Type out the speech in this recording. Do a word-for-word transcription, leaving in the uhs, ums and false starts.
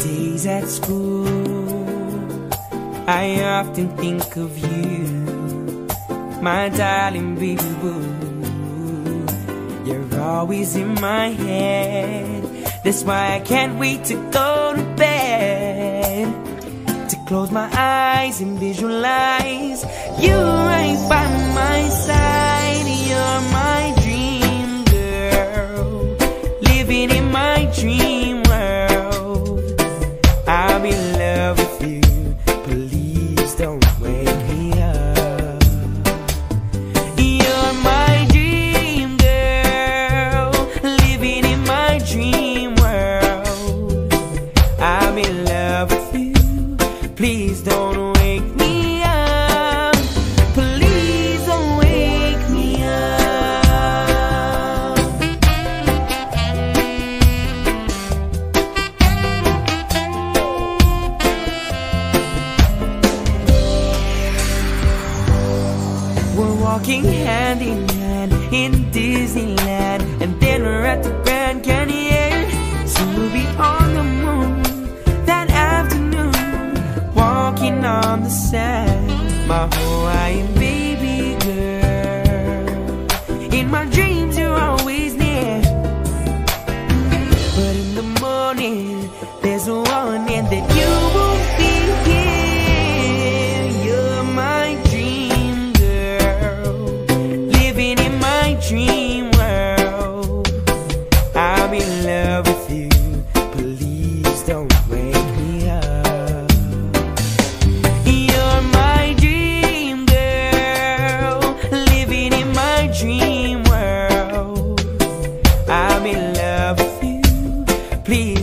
days at school, I often think of you, my darling baby boo. You're always in my head, that's why I can't wait to go to bed, to close my eyes and visualize you right by my side. You're my dream girl, living in my dream world. I'm in love with you, please don't wake me up. You're my dream girl, living in my dream world. I'm in love with you, please don't wake me up. Please don't wake me up. We're walking hand in hand in Disneyland, and then we're at the Grand Canyon. Soon we'll be on the moon that afternoon, walking on the sand, my Hawaiian baby girl. In my dreams you're always near, but in the morning there's a warning that you won't be here. You're my dream girl, living in my dream world. I'm in love with you, please don't wake me up. You're my dream girl, living in my dream world. I'm in love with you, please